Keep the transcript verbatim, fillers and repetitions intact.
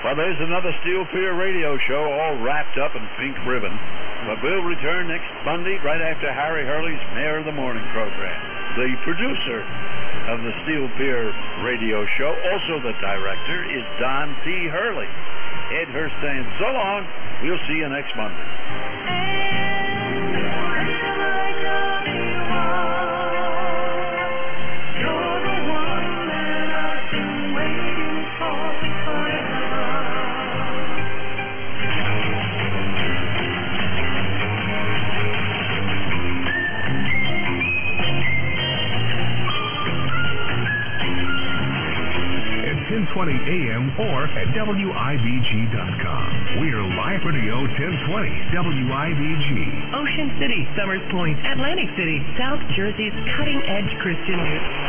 Well, there's another Steel Pier radio show all wrapped up in pink ribbon. But we'll return next Monday right after Harry Hurley's Mayor of the Morning program. The producer of the Steel Pier radio show, also the director, is Don P. Hurley. Ed Hurst saying so long. We'll see you next Monday. ten twenty A M or at W I B G dot com. We're Live Radio ten twenty W I B G. Ocean City, Summers Point, Atlantic City, South Jersey's cutting-edge Christian news.